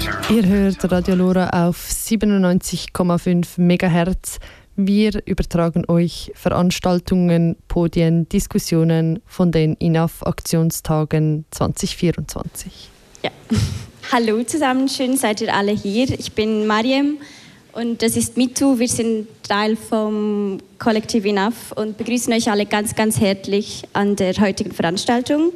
Ihr hört Radio Lora auf 97,5 MHz. Wir übertragen euch Veranstaltungen, Podien, Diskussionen von den INAF-Aktionstagen 2024. Ja. Hallo zusammen, schön seid ihr alle hier. Ich bin Mariam und das ist Mitu. Wir sind Teil vom Kollektiv INAF und begrüßen euch alle ganz, ganz herzlich an der heutigen Veranstaltung.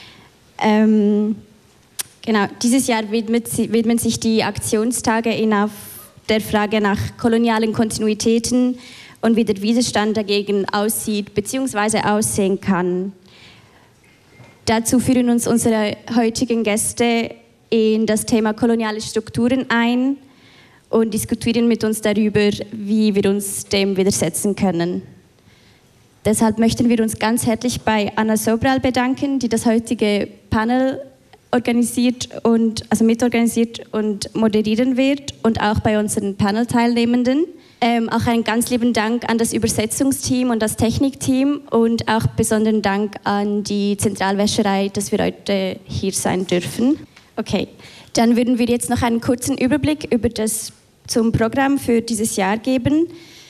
Genau, dieses Jahr widmen sich die Aktionstage INAF der Frage nach kolonialen Kontinuitäten und wie der Widerstand dagegen aussieht bzw. aussehen kann. Dazu führen uns unsere heutigen Gäste in das Thema koloniale Strukturen ein und diskutieren mit uns darüber, wie wir uns dem widersetzen können. Deshalb möchten wir uns ganz herzlich bei Anna Sobral bedanken, die das heutige Panel mitorganisiert und moderieren wird und auch bei unseren Panel-Teilnehmenden. Auch einen ganz lieben Dank an das Übersetzungsteam und das Technikteam und auch besonderen Dank an die Zentralwäscherei, dass wir heute hier sein dürfen. Okay, dann würden wir jetzt noch einen kurzen Überblick zum Programm für dieses Jahr geben.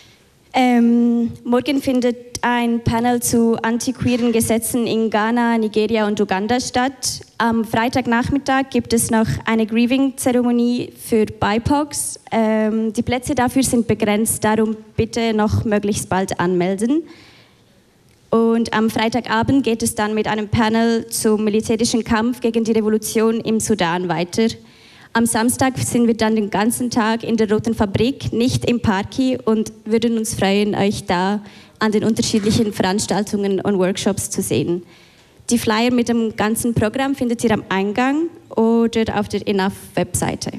Morgen findet ein Panel zu antiqueeren Gesetzen in Ghana, Nigeria und Uganda statt. Am Freitagnachmittag gibt es noch eine Grieving-Zeremonie für BIPOCs. Die Plätze dafür sind begrenzt, darum bitte noch möglichst bald anmelden. Und am Freitagabend geht es dann mit einem Panel zum militärischen Kampf gegen die Revolution im Sudan weiter. Am Samstag sind wir dann den ganzen Tag in der Roten Fabrik, nicht im Parki, und würden uns freuen, euch da an den unterschiedlichen Veranstaltungen und Workshops zu sehen. Die Flyer mit dem ganzen Programm findet ihr am Eingang oder auf der INAF-Webseite.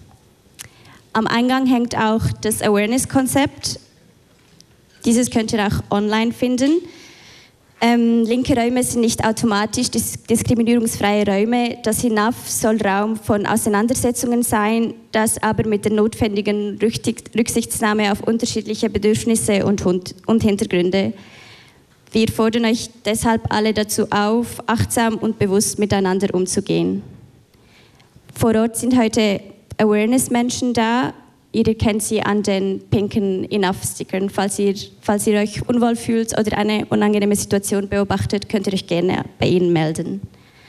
Am Eingang hängt auch das Awareness-Konzept. Dieses könnt ihr auch online finden. Linke Räume sind nicht automatisch diskriminierungsfreie Räume. Das INAF soll Raum von Auseinandersetzungen sein, das aber mit der notwendigen Rücksichtnahme auf unterschiedliche Bedürfnisse und Hintergründe. Wir fordern euch deshalb alle dazu auf, achtsam und bewusst miteinander umzugehen. Vor Ort sind heute Awareness-Menschen da. Ihr kennt sie an den pinken INAF-Stickern. Falls ihr euch unwohl fühlt oder eine unangenehme Situation beobachtet, könnt ihr euch gerne bei ihnen melden.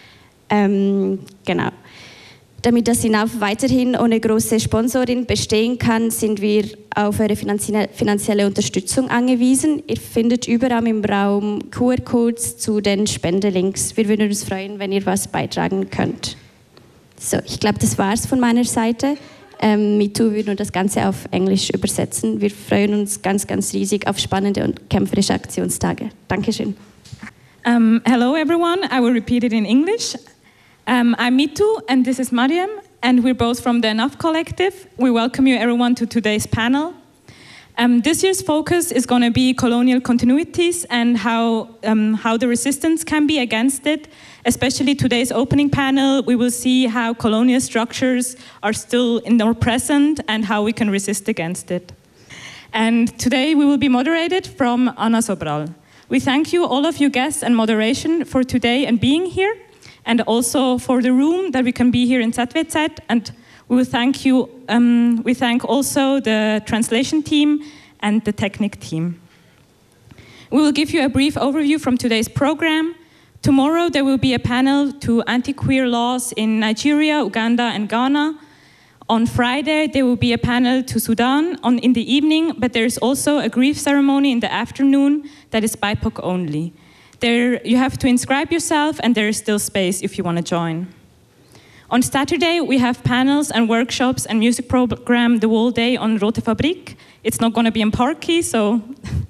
Genau. Damit das INAF weiterhin ohne große Sponsorin bestehen kann, sind wir auf eure finanzielle Unterstützung angewiesen. Ihr findet überall im Raum QR-Codes zu den Spendelinks. Wir würden uns freuen, wenn ihr was beitragen könnt. So, ich glaube, das war's von meiner Seite. MeToo würde das Ganze auf Englisch übersetzen. Wir freuen uns ganz, ganz riesig auf spannende und kämpferische Aktionstage. Dankeschön. Hello everyone, I will repeat it in English. I'm Mitu and this is Mariam and we're both from the INAF Collective. We welcome you everyone to today's panel. This year's focus is going to be colonial continuities and how the resistance can be against it. Especially today's opening panel, we will see how colonial structures are still in our present and how we can resist against it. And today we will be moderated from Anna Sobral. We thank you, all of you guests and moderation, for today and being here, and also for the room that we can be here in Satvezeit. And we will thank you. We thank also the translation team and the technic team. We will give you a brief overview from today's program. Tomorrow there will be a panel to anti-queer laws in Nigeria, Uganda and Ghana. On Friday there will be a panel to Sudan in the evening, but there is also a grief ceremony in the afternoon that is BIPOC only. There you have to inscribe yourself and there is still space if you want to join. On Saturday we have panels and workshops and music program the whole day on Rote Fabrik. It's not going to be in Parky, so...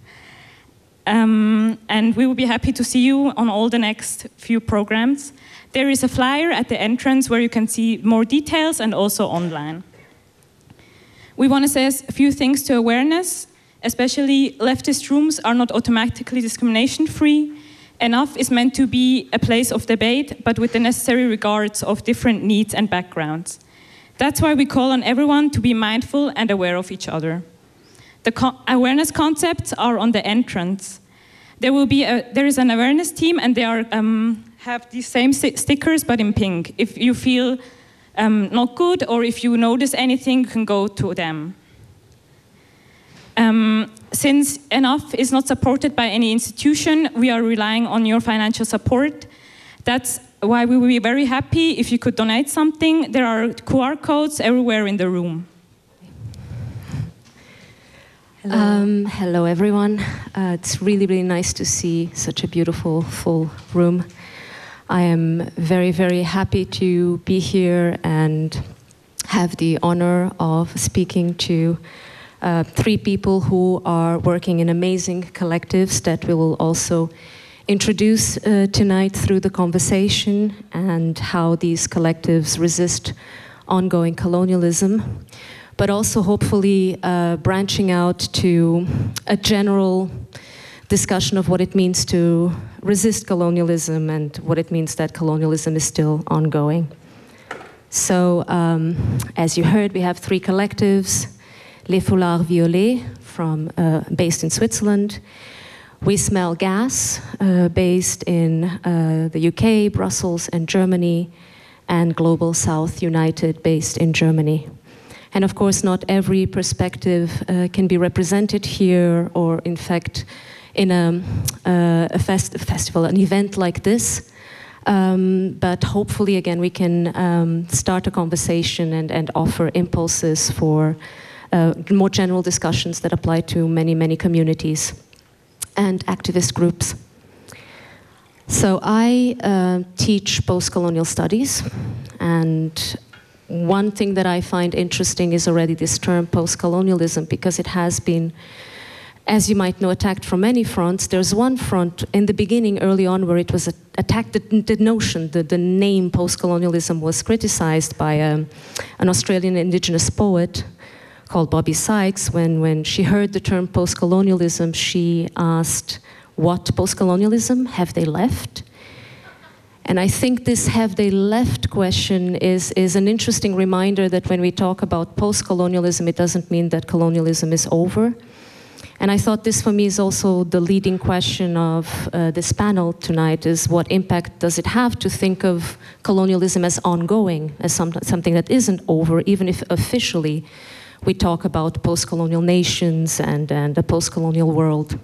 and we will be happy to see you on all the next few programs. There is a flyer at the entrance where you can see more details and also online. We want to say a few things to awareness, especially leftist rooms are not automatically discrimination-free. INAF is meant to be a place of debate, but with the necessary regards of different needs and backgrounds. That's why we call on everyone to be mindful and aware of each other. The awareness concepts are on the entrance. There is an awareness team and they have these same stickers but in pink. If you feel not good, or if you notice anything, you can go to them. Since ENAF is not supported by any institution, we are relying on your financial support. That's why we will be very happy if you could donate something. There are QR codes everywhere in the room. Hello everyone. It's really, really nice to see such a beautiful, full room. I am very, very happy to be here and have the honor of speaking to 3 people who are working in amazing collectives that we will also introduce tonight through the conversation, and how these collectives resist ongoing colonialism, but also hopefully branching out to a general discussion of what it means to resist colonialism and what it means that colonialism is still ongoing. So, as you heard, we have 3 collectives: Les Foulards Violets, based in Switzerland; We Smell Gas, based in the UK, Brussels, and Germany; and Global South United, based in Germany. And of course, not every perspective can be represented here, or in fact, in a festival, an event like this. But hopefully, again, we can start a conversation and offer impulses for more general discussions that apply to many, many communities and activist groups. So I teach post-colonial studies, and one thing that I find interesting is already this term post-colonialism, because it has been, as you might know, attacked from many fronts. There's one front in the beginning, early on, where it was attacked, the notion, the name post-colonialism was criticized by an Australian indigenous poet called Bobby Sykes. When she heard the term post-colonialism, she asked, what post-colonialism? Have they left? And I think this have they left question is an interesting reminder that when we talk about post-colonialism, it doesn't mean that colonialism is over. And I thought this for me is also the leading question of this panel tonight, is what impact does it have to think of colonialism as ongoing, as something that isn't over, even if officially we talk about post-colonial nations and a post-colonial world.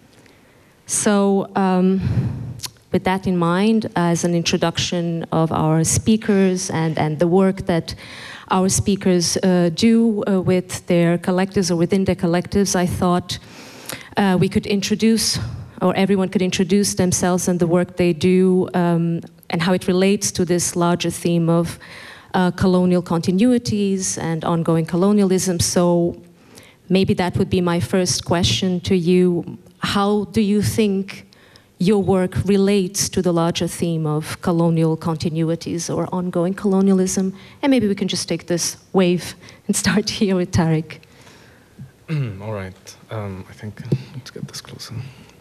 So with that in mind, as an introduction of our speakers and the work that our speakers do with their collectives or within their collectives, I thought we could introduce, or everyone could introduce themselves and the work they do, and how it relates to this larger theme of colonial continuities and ongoing colonialism. So maybe that would be my first question to you. How do you think your work relates to the larger theme of colonial continuities or ongoing colonialism? And maybe we can just take this wave and start here with Tarek. All right. I think, let's get this closer.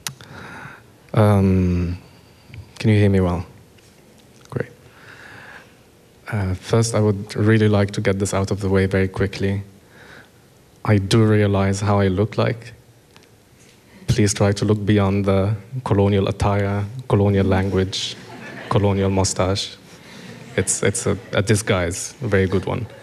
Can you hear me well? Great. First, I would really like to get this out of the way very quickly. I do realize how I look like. Please try to look beyond the colonial attire, colonial language, colonial mustache. It's a disguise, a very good one.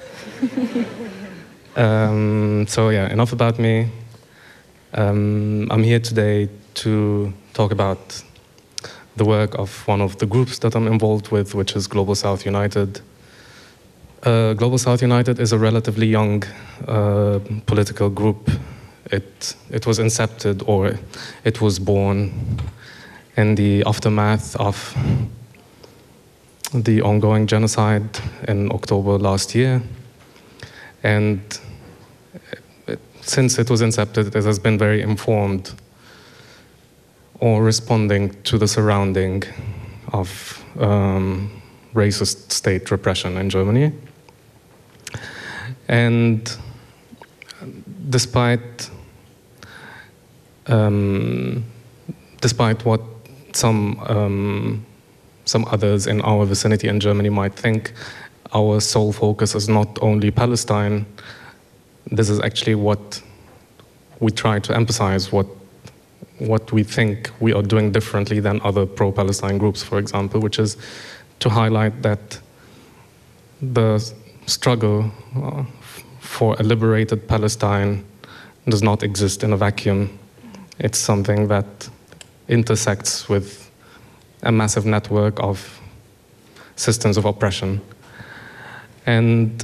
So yeah, enough about me. I'm here today to talk about the work of one of the groups that I'm involved with, which is Global South United. Global South United is a relatively young political group. It was incepted, or it was born in the aftermath of the ongoing genocide in October last year. And since it was incepted, it has been very informed or responding to the surrounding of racist state repression in Germany. And despite what some others in our vicinity in Germany might think, our sole focus is not only Palestine. This is actually what we try to emphasize, what we think we are doing differently than other pro-Palestine groups, for example, which is to highlight that the struggle for a liberated Palestine does not exist in a vacuum. It's something that intersects with a massive network of systems of oppression. And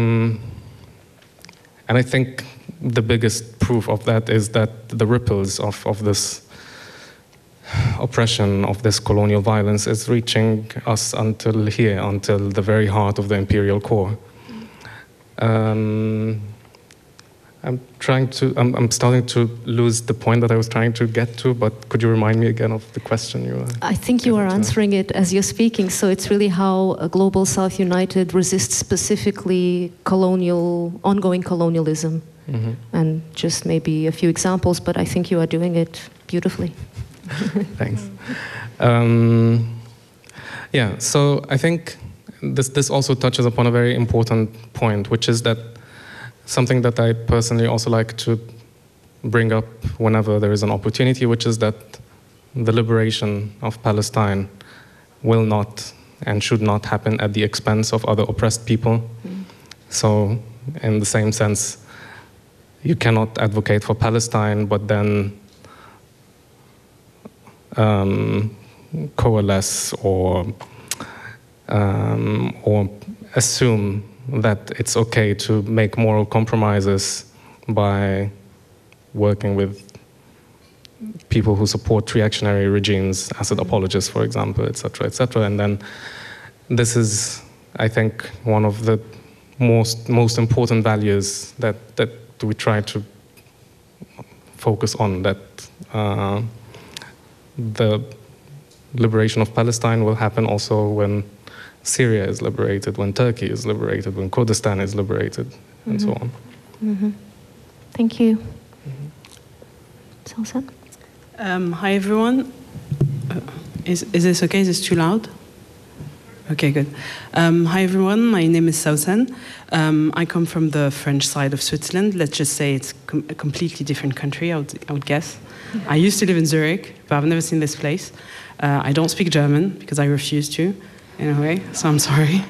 I think the biggest proof of that is that the ripples of this oppression, of this colonial violence, is reaching us until here, until the very heart of the imperial core. I'm starting to lose the point that I was trying to get to, but could you remind me again of the question you were? I think you are answering it as you're speaking, so it's really how a Global South United resists specifically ongoing colonialism. Mm-hmm. And just maybe a few examples, but I think you are doing it beautifully. Thanks. Yeah, so I think this also touches upon a very important point, which is that something that I personally also like to bring up whenever there is an opportunity, which is that the liberation of Palestine will not and should not happen at the expense of other oppressed people. Mm. So in the same sense, you cannot advocate for Palestine, but then coalesce or assume that it's okay to make moral compromises by working with people who support reactionary regimes, acid apologists, for example, etc., etc. And then this is, I think, one of the most important values that we try to focus on, that the liberation of Palestine will happen also when Syria is liberated, when Turkey is liberated, when Kurdistan is liberated, and so on. Mm-hmm. Thank you. Sausan? Hi, everyone. Is this okay? Is this too loud? Okay, good. Hi, everyone. My name is Sausan. I come from the French side of Switzerland. Let's just say it's a completely different country, I would guess. I used to live in Zurich, but I've never seen this place. I don't speak German because I refuse to, in a way, so I'm sorry.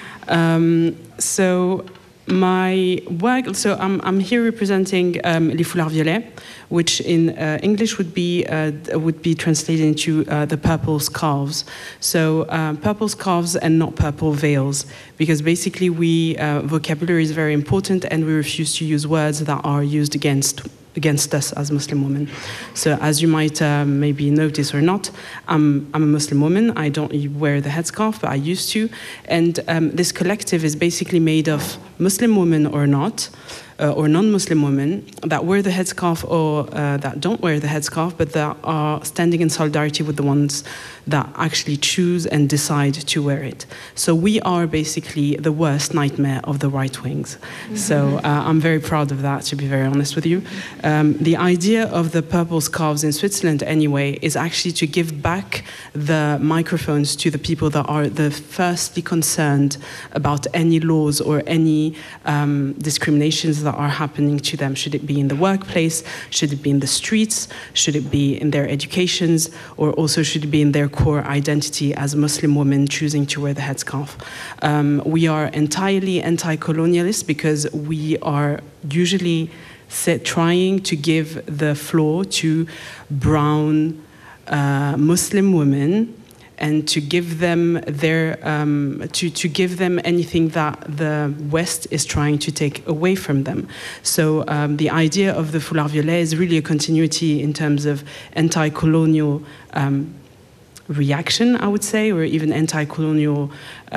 So my work, so I'm here representing Les Foulards Violets, which in English would be translated into the purple scarves. So purple scarves and not purple veils, because basically vocabulary is very important, and we refuse to use words that are used against us as Muslim women. So as you might maybe notice or not, I'm a Muslim woman. I don't wear the headscarf, but I used to. And this collective is basically made of Muslim women or not, or non-Muslim women that wear the headscarf or that don't wear the headscarf, but that are standing in solidarity with the ones that actually choose and decide to wear it. So we are basically the worst nightmare of the right wings. Mm-hmm. So I'm very proud of that, to be very honest with you. The idea of the purple scarves in Switzerland anyway is actually to give back the microphones to the people that are the firstly concerned about any laws or any discriminations that are happening to them. Should it be in the workplace? Should it be in the streets? Should it be in their educations? Or also should it be in their core identity as Muslim women choosing to wear the headscarf? We are entirely anti-colonialist because we are usually trying to give the floor to brown Muslim women and to give them their to give them anything that the West is trying to take away from them. So the idea of the Foulards Violets is really a continuity in terms of anti-colonial reaction, I would say, or even anti-colonial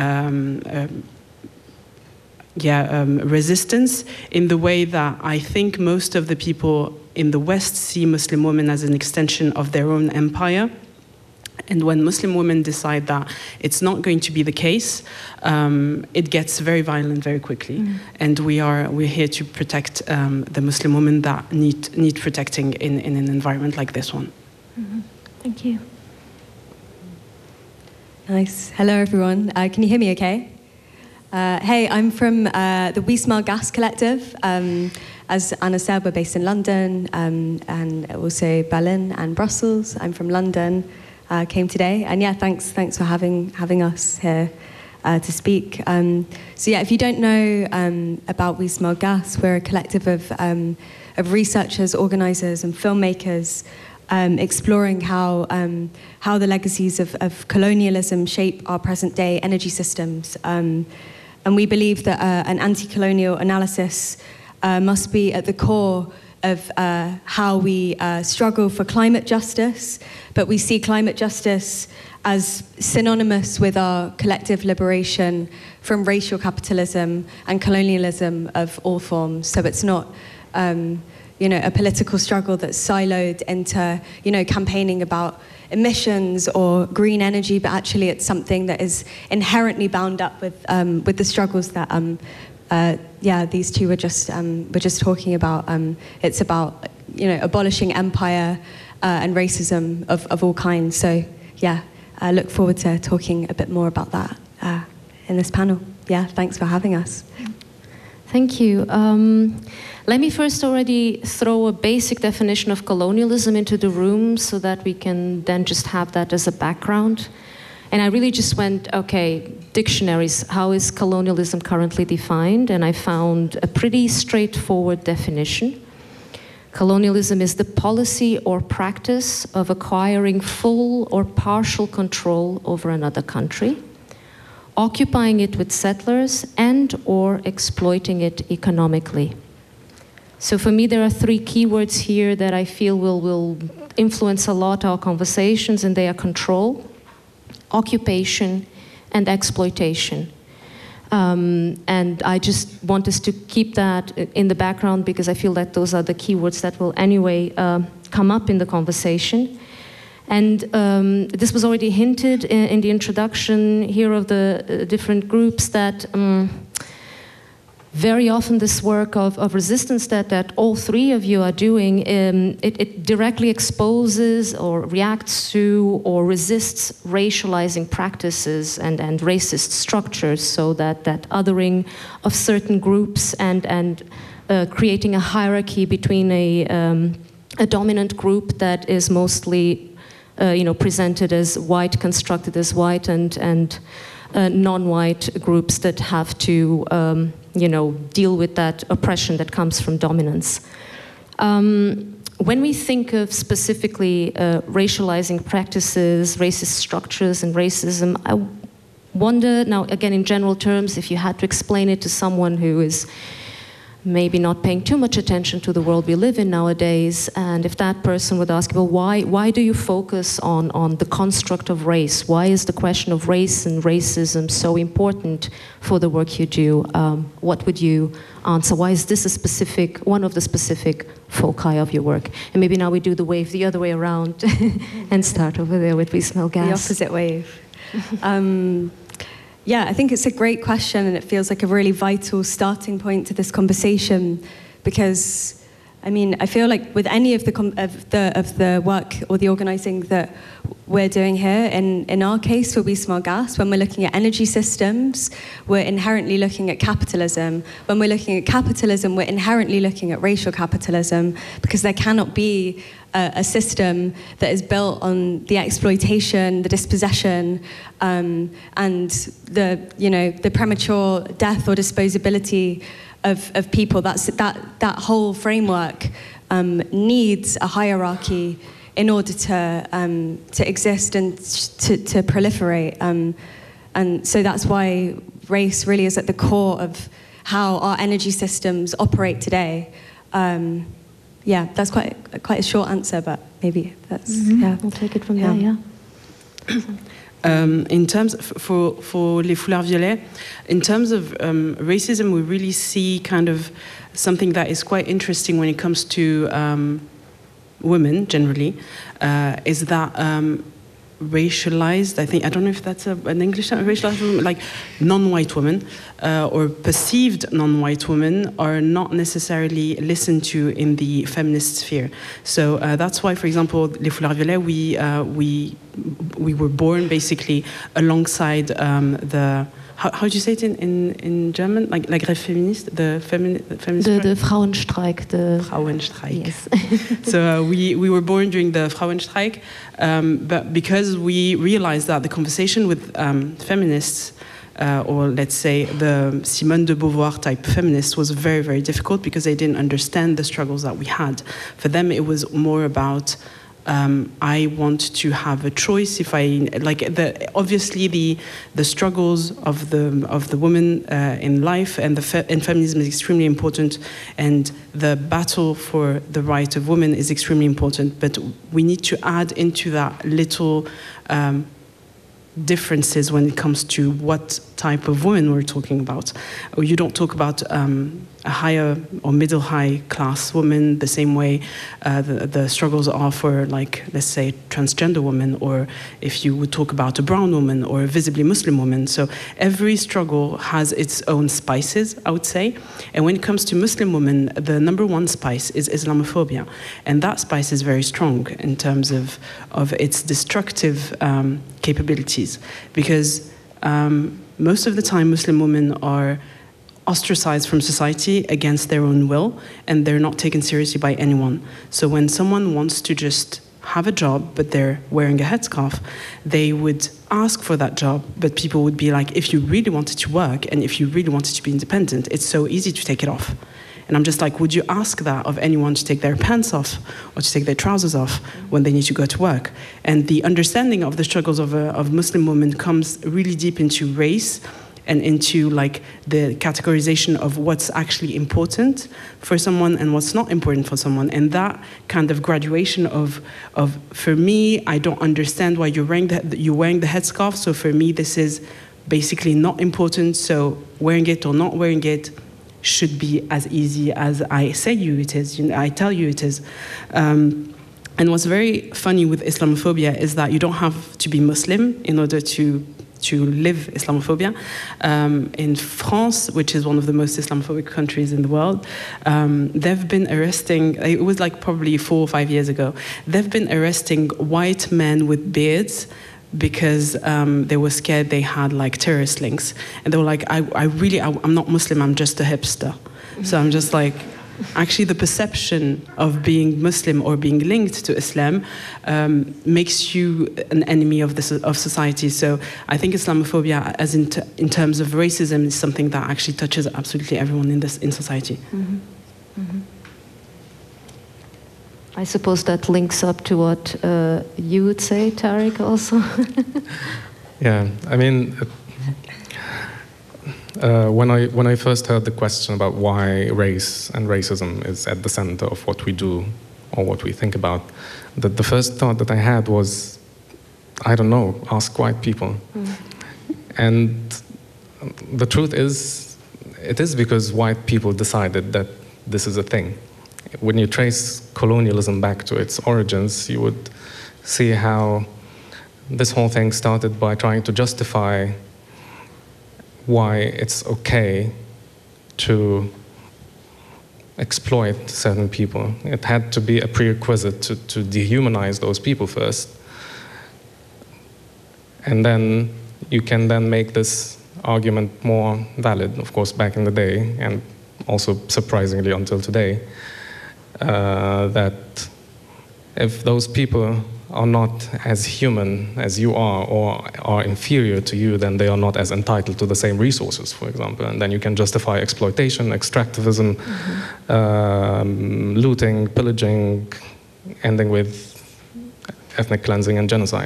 resistance, in the way that I think most of the people in the West see Muslim women as an extension of their own empire. And when Muslim women decide that it's not going to be the case, it gets very violent very quickly. Mm. And we're here to protect the Muslim women that need protecting in an environment like this one. Mm-hmm. Thank you. Nice. Hello, everyone. Can you hear me okay? Hey, I'm from the We Smell Gas Collective. As Anna said, we're based in London and also Berlin and Brussels. I'm from London. Came today, and yeah, thanks for having us here. to speak. So yeah, if you don't know about We Smell Gas, we're a collective of researchers, organisers and filmmakers exploring how the legacies of colonialism shape our present-day energy systems. And we believe that an anti-colonial analysis must be at the core of how we struggle for climate justice, but we see climate justice as synonymous with our collective liberation from racial capitalism and colonialism of all forms. So it's not, a political struggle that's siloed into, campaigning about emissions or green energy, but actually it's something that is inherently bound up with the struggles that these two were just talking about. It's about abolishing empire and racism of all kinds. So yeah, I look forward to talking a bit more about that in this panel. Yeah, thanks for having us. Thank you. Let me first already throw a basic definition of colonialism into the room so that we can then just have that as a background. And I really just went, okay, dictionaries, how is colonialism currently defined? And I found a pretty straightforward definition. Colonialism is the policy or practice of acquiring full or partial control over another country, occupying it with settlers and or exploiting it economically. So for me, there are three keywords here that I feel will influence a lot our conversations, and they are control, occupation, and exploitation. And I just want us to keep that in the background because I feel that those are the keywords that will anyway come up in the conversation. And this was already hinted in the introduction here of the different groups that very often this work of resistance that all three of you are doing, it directly exposes or reacts to or resists racializing practices and racist structures, so that othering of certain groups and creating a hierarchy between a dominant group that is mostly presented as white, constructed as white, and non-white groups that have to deal with that oppression that comes from dominance. When we think of specifically racializing practices, racist structures, and racism, I wonder, now again in general terms, if you had to explain it to someone who is maybe not paying too much attention to the world we live in nowadays, and if that person would ask, well, why do you focus on the construct of race? Why is the question of race and racism so important for the work you do? What would you answer? Why is this one of the specific foci of your work? And maybe now we do the wave the other way around and start over there with We Smell Gas. The opposite wave. Yeah, I think it's a great question, and it feels like a really vital starting point to this conversation, because, I feel like with any of the work or the organising that we're doing here, in our case for We Smell Gas, when we're looking at energy systems, we're inherently looking at capitalism. When we're looking at capitalism, we're inherently looking at racial capitalism, because there cannot be a system that is built on the exploitation, the dispossession, and the premature death or disposability of people. That whole framework needs a hierarchy in order to exist and to proliferate. And so that's why race really is at the core of how our energy systems operate today. Yeah, that's quite a short answer, but maybe that's, yeah. We'll take it from there, yeah. In terms, for Les Foulards Violets, in terms of racism, we really see kind of something that is quite interesting when it comes to women, generally, is that racialized, I don't know if that's an English term, racialized women, like non-white women or perceived non-white women are not necessarily listened to in the feminist sphere. So that's why, for example, Les Foulards Violets, we were born basically alongside the, how do you say it in German? Like feminist, the feminist. The Frauenstreik. The Frauenstreik. Yes. So we were born during the Frauenstreik, but because we realized that the conversation with feminists or let's say the Simone de Beauvoir type feminist was very, very difficult because they didn't understand the struggles that we had. For them, it was more about I want to have a choice. If I obviously the struggles of the woman in life and and feminism is extremely important, and the battle for the right of women is extremely important. But we need to add into that little differences when it comes to what type of women we're talking about. You don't talk about a higher or middle high class woman the same way the struggles are for, like, let's say, transgender women, or if you would talk about a brown woman or a visibly Muslim woman. So every struggle has its own spices, I would say. And when it comes to Muslim women, the number one spice is Islamophobia. And that spice is very strong in terms of its destructive capabilities, because most of the time Muslim women are ostracized from society against their own will, and they're not taken seriously by anyone. So when someone wants to just have a job, but they're wearing a headscarf, they would ask for that job, but people would be like, if you really wanted to work and if you really wanted to be independent, it's so easy to take it off. And I'm just like, would you ask that of anyone to take their pants off or to take their trousers off when they need to go to work? And the understanding of the struggles of Muslim women comes really deep into race and into, like, the categorization of what's actually important for someone and what's not important for someone. And that kind of graduation of for me, I don't understand why you're wearing the headscarf, so for me this is basically not important, so wearing it or not wearing it should be as easy as I say it is, I tell you it is. And what's very funny with Islamophobia is that you don't have to be Muslim in order to live Islamophobia. In France, which is one of the most Islamophobic countries in the world, they've been arresting, it was like probably 4 or 5 years ago, they've been arresting white men with beards because they were scared they had, like, terrorist links. And they were like, I'm not Muslim, I'm just a hipster. So I'm just like, actually the perception of being Muslim or being linked to Islam makes you an enemy of society. So I think Islamophobia, as in terms of racism, is something that actually touches absolutely everyone in society. Mm-hmm. Mm-hmm. I suppose that links up to what you would say, Tariq, also. Yeah, I mean, when I first heard the question about why race and racism is at the center of what we do or what we think about, the first thought that I had was, I don't know, ask white people. Mm. And the truth is, it is because white people decided that this is a thing. When you trace colonialism back to its origins, you would see how this whole thing started by trying to justify why it's okay to exploit certain people. It had to be a prerequisite to dehumanize those people first. And then you can then make this argument more valid, of course, back in the day, and also surprisingly until today, that if those people are not as human as you are or are inferior to you, then they are not as entitled to the same resources, for example. And then you can justify exploitation, extractivism, looting, pillaging, ending with ethnic cleansing and genocide.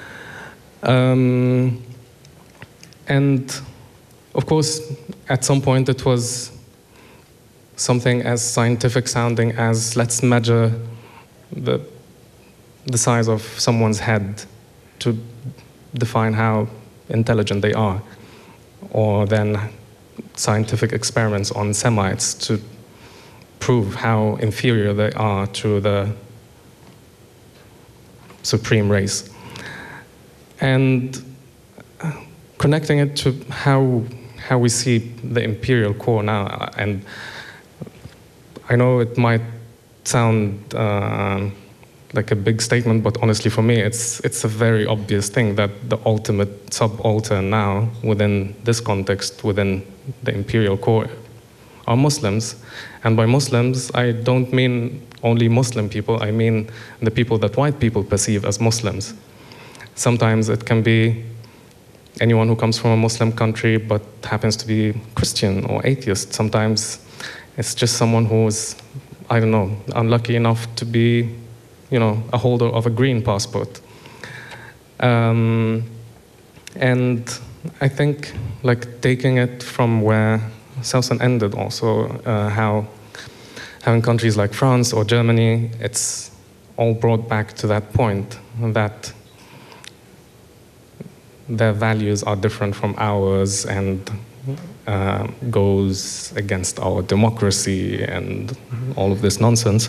And of course, at some point it was something as scientific sounding as, let's measure the size of someone's head to define how intelligent they are, or then scientific experiments on Semites to prove how inferior they are to the supreme race. And connecting it to how we see the imperial core now, and I know it might sound like a big statement, but honestly for me it's a very obvious thing that the ultimate subaltern now within this context, within the imperial core, are Muslims. And by Muslims, I don't mean only Muslim people, I mean the people that white people perceive as Muslims. Sometimes it can be anyone who comes from a Muslim country but happens to be Christian or atheist. Sometimes it's just someone who's, I don't know, unlucky enough to be, you know, a holder of a green passport. And I think, like, taking it from where Sausan ended also, how in countries like France or Germany, it's all brought back to that point, that their values are different from ours and goes against our democracy and all of this nonsense.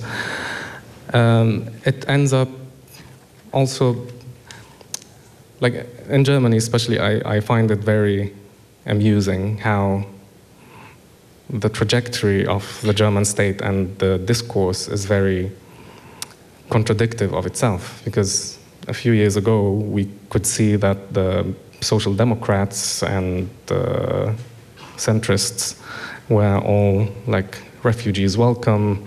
It ends up also, like in Germany especially, I find it very amusing how the trajectory of the German state and the discourse is very contradictory of itself, because a few years ago we could see that the Social Democrats and the centrists were all like refugees welcome,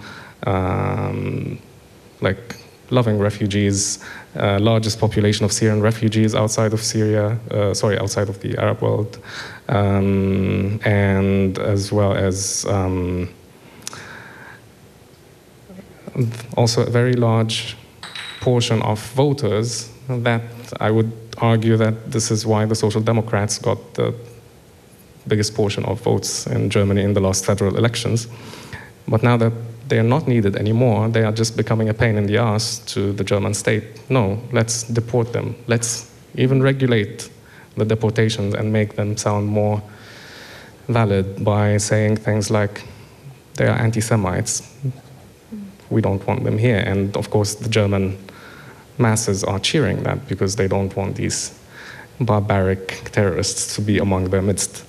like loving refugees, largest population of Syrian refugees outside of Syria, outside of the Arab world, and as well as also a very large portion of voters that I would argue that this is why the Social Democrats got the biggest portion of votes in Germany in the last federal elections. But now that they are not needed anymore, they are just becoming a pain in the ass to the German state. No, let's deport them. Let's even regulate the deportations and make them sound more valid by saying things like, they are anti-Semites. We don't want them here. And of course, the German masses are cheering that because they don't want these barbaric terrorists to be among their midst.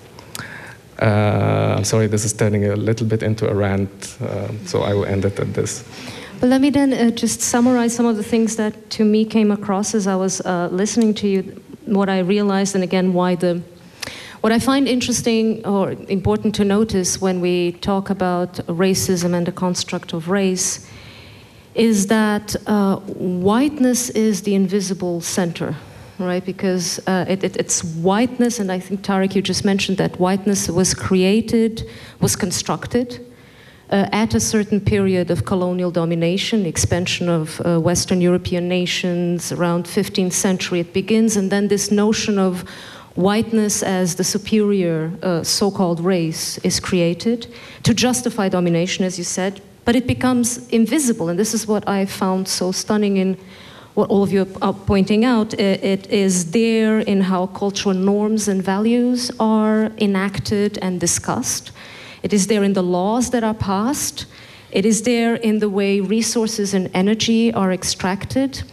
I'm sorry, this is turning a little bit into a rant, so I will end it at this. But let me then just summarize some of the things that to me came across as I was listening to you, what I realized, and again, what I find interesting or important to notice when we talk about racism and the construct of race is that whiteness is the invisible center, right? Because it's whiteness, and I think, Tarek, you just mentioned that whiteness was constructed at a certain period of colonial domination, expansion of Western European nations around 15th century it begins, and then this notion of whiteness as the superior so-called race is created to justify domination, as you said, but it becomes invisible, and this is what I found so stunning in what all of you are pointing out. It is there in how cultural norms and values are enacted and discussed. It is there in the laws that are passed. It is there in the way resources and energy are extracted.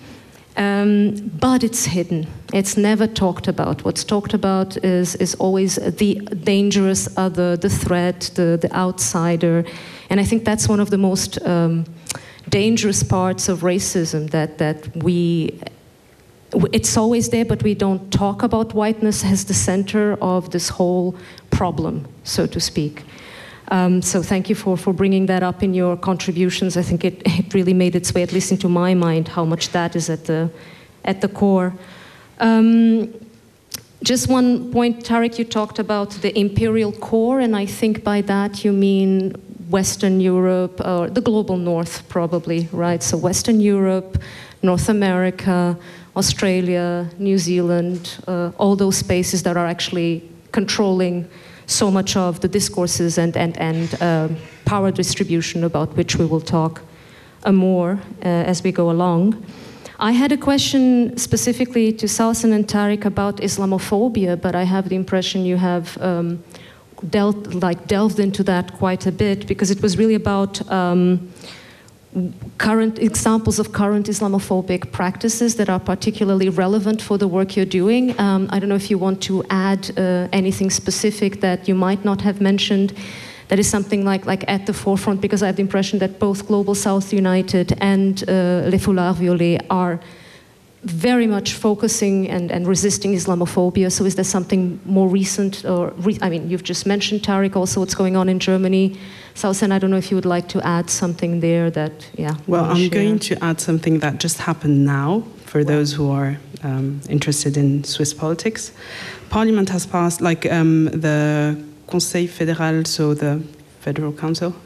But it's hidden. It's never talked about. What's talked about is always the dangerous other, the threat, the outsider. And I think that's one of the most dangerous parts of racism, that it's always there, but we don't talk about whiteness as the center of this whole problem, so to speak. So thank you for bringing that up in your contributions. I think it really made its way, at least into my mind, how much that is at the core. Just one point, Tarek, you talked about the imperial core, and I think by that you mean Western Europe, or the global north probably, right? So Western Europe, North America, Australia, New Zealand, all those spaces that are actually controlling so much of the discourses and power distribution, about which we will talk more as we go along. I had a question specifically to Sausan and Tarek about Islamophobia, but I have the impression you have delved into that quite a bit, because it was really about current examples of current Islamophobic practices that are particularly relevant for the work you're doing. I don't know if you want to add anything specific that you might not have mentioned that is something like at the forefront, because I have the impression that both Global South United and Les Foulards Violets are very much focusing and resisting Islamophobia. So is there something more recent? I mean, you've just mentioned, Tariq, also what's going on in Germany. Sausen, I don't know if you would like to add something there that, yeah. Well, I'm going to add something that just happened now for those who are interested in Swiss politics. Parliament has passed, like the Conseil Fédéral, so the Federal Council,